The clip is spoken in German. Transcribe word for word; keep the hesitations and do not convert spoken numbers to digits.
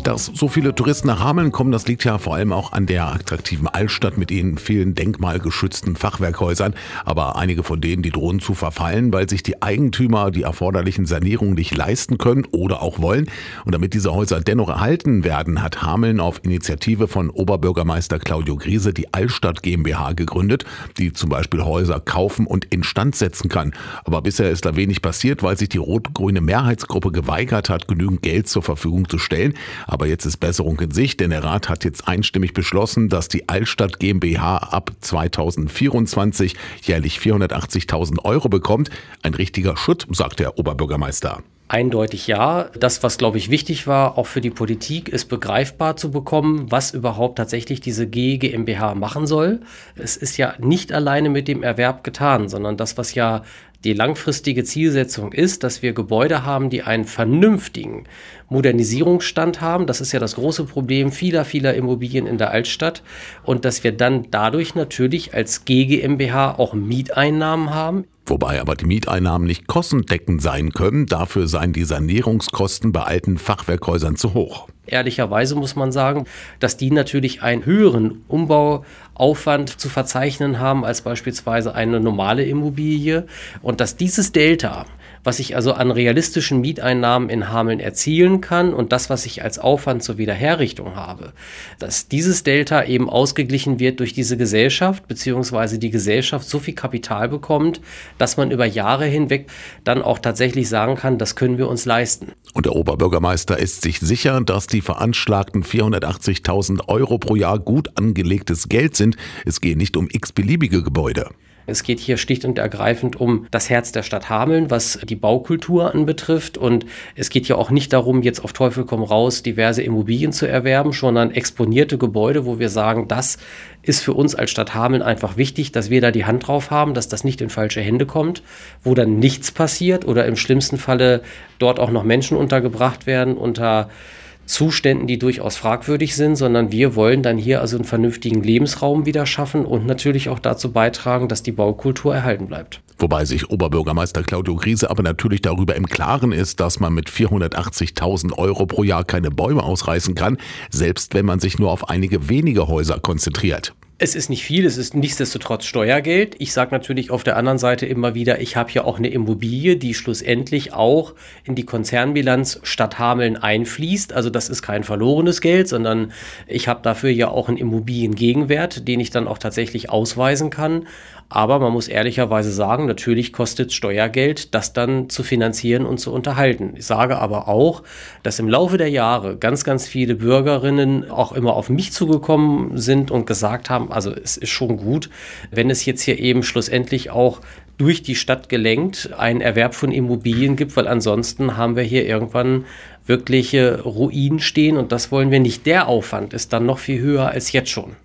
Dass so viele Touristen nach Hameln kommen, das liegt ja vor allem auch an der attraktiven Altstadt mit ihren vielen denkmalgeschützten Fachwerkhäusern. Aber einige von denen, die drohen zu verfallen, weil sich die Eigentümer die erforderlichen Sanierungen nicht leisten können oder auch wollen. Und damit diese Häuser dennoch erhalten werden, hat Hameln auf Initiative von Oberbürgermeister Claudio Griese die Altstadt GmbH gegründet, die zum Beispiel Häuser kaufen und instand setzen kann. Aber bisher ist da wenig passiert, weil sich die rot-grüne Mehrheitsgruppe geweigert hat, genügend Geld zur Verfügung zu stellen. Aber jetzt ist Besserung in Sicht, denn der Rat hat jetzt einstimmig beschlossen, dass die Altstadt GmbH ab zweitausendvierundzwanzig jährlich vierhundertachtzigtausend Euro bekommt. Ein richtiger Schritt, sagt der Oberbürgermeister. Eindeutig ja. Das, was, glaube ich, wichtig war, auch für die Politik, ist begreifbar zu bekommen, was überhaupt tatsächlich diese G GmbH machen soll. Es ist ja nicht alleine mit dem Erwerb getan, sondern das, was ja die langfristige Zielsetzung ist, dass wir Gebäude haben, die einen vernünftigen Modernisierungsstand haben. Das ist ja das große Problem vieler, vieler Immobilien in der Altstadt. Und dass wir dann dadurch natürlich als G GmbH auch Mieteinnahmen haben. Wobei aber die Mieteinnahmen nicht kostendeckend sein können. Dafür seien die Sanierungskosten bei alten Fachwerkhäusern zu hoch. Ehrlicherweise muss man sagen, dass die natürlich einen höheren Umbauaufwand zu verzeichnen haben als beispielsweise eine normale Immobilie. Und dass dieses Delta, was ich also an realistischen Mieteinnahmen in Hameln erzielen kann und das, was ich als Aufwand zur Wiederherrichtung habe, dass dieses Delta eben ausgeglichen wird durch diese Gesellschaft, beziehungsweise die Gesellschaft so viel Kapital bekommt, dass man über Jahre hinweg dann auch tatsächlich sagen kann, das können wir uns leisten. Und der Oberbürgermeister ist sich sicher, dass die veranschlagten vierhundertachtzigtausend Euro pro Jahr gut angelegtes Geld sind. Es gehe nicht um x-beliebige Gebäude. Es geht hier schlicht und ergreifend um das Herz der Stadt Hameln, was die Baukultur anbetrifft. Und es geht ja auch nicht darum, jetzt auf Teufel komm raus diverse Immobilien zu erwerben, sondern exponierte Gebäude, wo wir sagen, das ist für uns als Stadt Hameln einfach wichtig, dass wir da die Hand drauf haben, dass das nicht in falsche Hände kommt, wo dann nichts passiert oder im schlimmsten Falle dort auch noch Menschen untergebracht werden unter Zuständen, die durchaus fragwürdig sind, sondern wir wollen dann hier also einen vernünftigen Lebensraum wieder schaffen und natürlich auch dazu beitragen, dass die Baukultur erhalten bleibt. Wobei sich Oberbürgermeister Claudio Griese aber natürlich darüber im Klaren ist, dass man mit vierhundertachtzigtausend Euro pro Jahr keine Bäume ausreißen kann, selbst wenn man sich nur auf einige wenige Häuser konzentriert. Es ist nicht viel, es ist nichtsdestotrotz Steuergeld. Ich sage natürlich auf der anderen Seite immer wieder, ich habe ja auch eine Immobilie, die schlussendlich auch in die Konzernbilanz Stadt Hameln einfließt. Also das ist kein verlorenes Geld, sondern ich habe dafür ja auch einen Immobiliengegenwert, den ich dann auch tatsächlich ausweisen kann. Aber man muss ehrlicherweise sagen, natürlich kostet es Steuergeld, das dann zu finanzieren und zu unterhalten. Ich sage aber auch, dass im Laufe der Jahre ganz, ganz viele Bürgerinnen auch immer auf mich zugekommen sind und gesagt haben, also es ist schon gut, wenn es jetzt hier eben schlussendlich auch durch die Stadt gelenkt einen Erwerb von Immobilien gibt, weil ansonsten haben wir hier irgendwann wirkliche Ruinen stehen und das wollen wir nicht. Der Aufwand ist dann noch viel höher als jetzt schon.